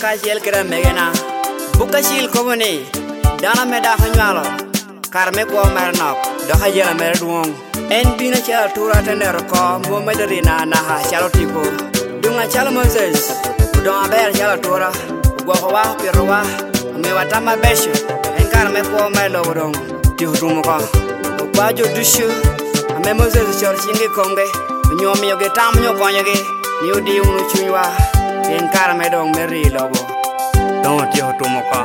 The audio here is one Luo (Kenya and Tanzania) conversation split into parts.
ka jel kira megena buka shil koboni dana meda hanyalo karme ko marnok do hajela mer duong en bina cha tura tener ko mo medarina na ha chalo tipo dunga chalo Moses do aber chalo tura go wa pirwa me watama besho en karme ko melo dong ti hutumo ko bajo dushu ame Moses chor chingi konge nyomi yoge tam nyo konyoge ni udi unu chunywa en karme dong meri lobo don ti hutumo ko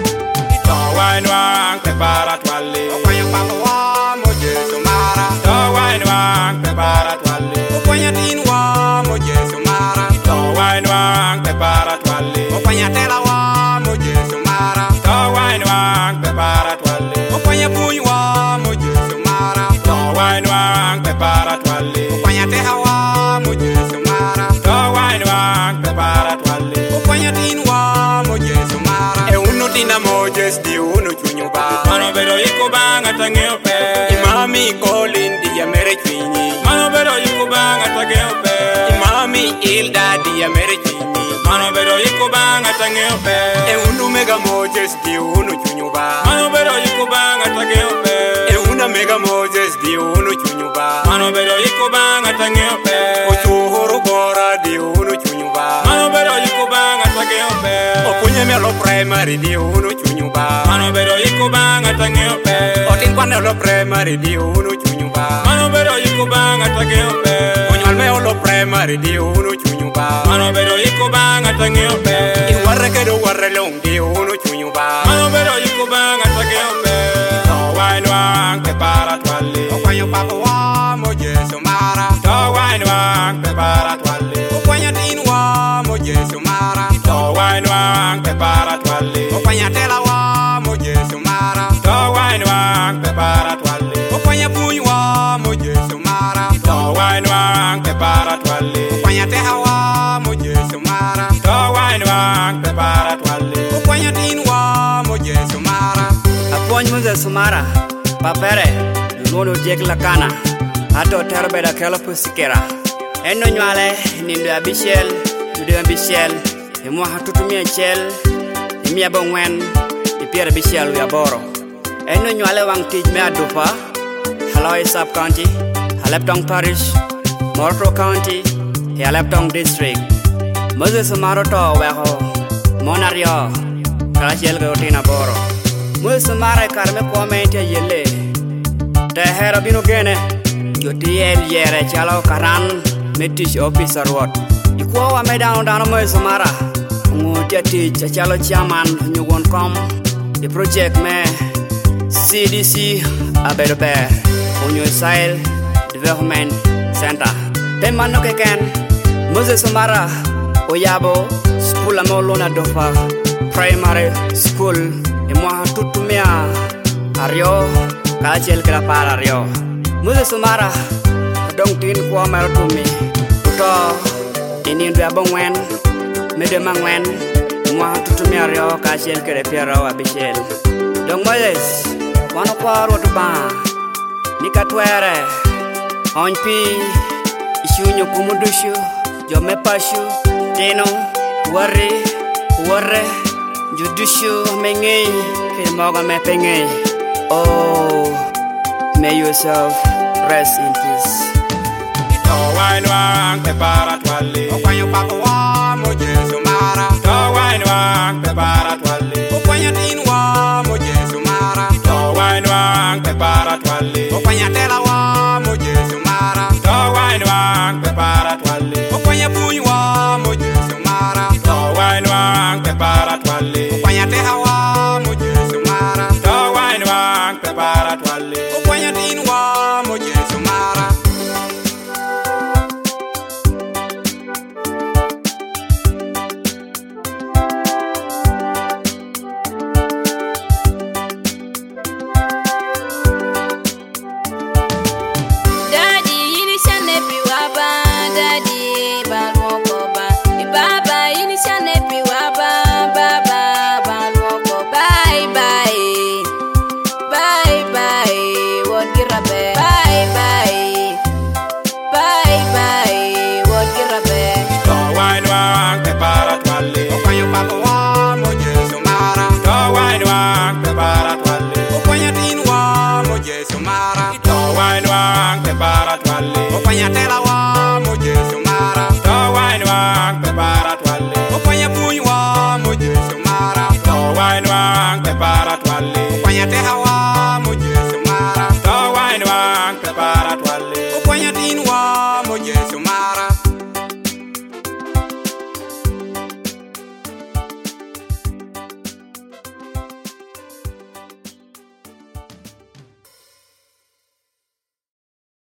wine wang te para twali okwanya papa wa moje sumara to wine wang te para twali okwanya tin wa moje sumara to wine wang te para twali okwanya tela wa moje sumara to wine wang te para twali okwanya puny wa moje sumara to wine wang te para twali okwanya te hawa moje sumara to wine wang te para twali okwanya tin wa moje sumara e uno tina mojes di uno chunyuba mano bero yiko banga tangeo pe imami kolin di amere chwinyi mano bero yiko banga tangeo pe imami ilda di amere chwinyi mano bero yiko banga tangeo pe e uno mega mojes di uno chunyuba mano bero yiko banga tangeo pe e una mega mojes di uno chunyuba mano bero yiko banga tangeo pe ochuhoro bora di uno chunyuba mano bero yiko banga tangeo pe opunye melo primary di uno chunyuba mano bero yiko banga tangeo pe otin kwano lo primary di uno chunyuba mano bero yiko banga tangeo pe onyal me lo primary di uno chunyuba mano bero yiko banga tangeo pe iwarre kedo warre long di uno chunyuba mano bero yiko banga tangeo pe to wine wang te para twali okwanyo papa wa moje sumara to wine wang te para twali okwanya tin wa moje sumara to wine wang te para twali okwanya tela wa moje sumara to wine wang te para twali okwanya puny wa moje sumara to wine wang te para twali okwanya te hawa moje sumara to wine wang te para twali okwanya tin wa moje sumara apony Moses sumara papere nuno jek lakana ato terbeda kelo pusikera eno nywale ni ndo abishel ndo abishel emo hatutumia chel imia bongwen ipiera bishel ya boro eno nywale wang tij me adupa Haloi sub county Haleptong parish Morto county Haleptong district Moses sumaro to weho monario kalachel gotina boro Moses sumara karme comment yele te hera bino gene jotiel yere chalo karan metish officer what ikwo wa me down Moses sumara ngotia tich chalo chairman nyugon kom the project me CDC abedo bear Onyo Sile Development Center Temano keken Moses Sumara Oyabo School Amolona Dofa Primary School Emwa tutumia Ario Kalachel Grapara Ario Moses Sumara Dong tin kwa marutumi Uto Inindu abongwen Mede mangwen Emwa tutumia Ario Kalachel Grapara Abishel Dong Moses Wano kwa rotuba Nikatwere Onpi Ishunyo kumudushu Jome pashu Tino Warre Judushu Mengei Kimoga mepengei Oh May yourself rest in peace To wine wang te para twali okwanyo papa wa moje sumara to wine wang te para twali okwanya tin wa moje sumara to wine wang te para twali okwanya tela wa moje sumara to wine wang te para twali okwanya puny wa moje sumara to wine wang te para twali okwanya te hawa moje sumara to wine wang te para twali okwanya tin wa moje sumara Bye bye, what get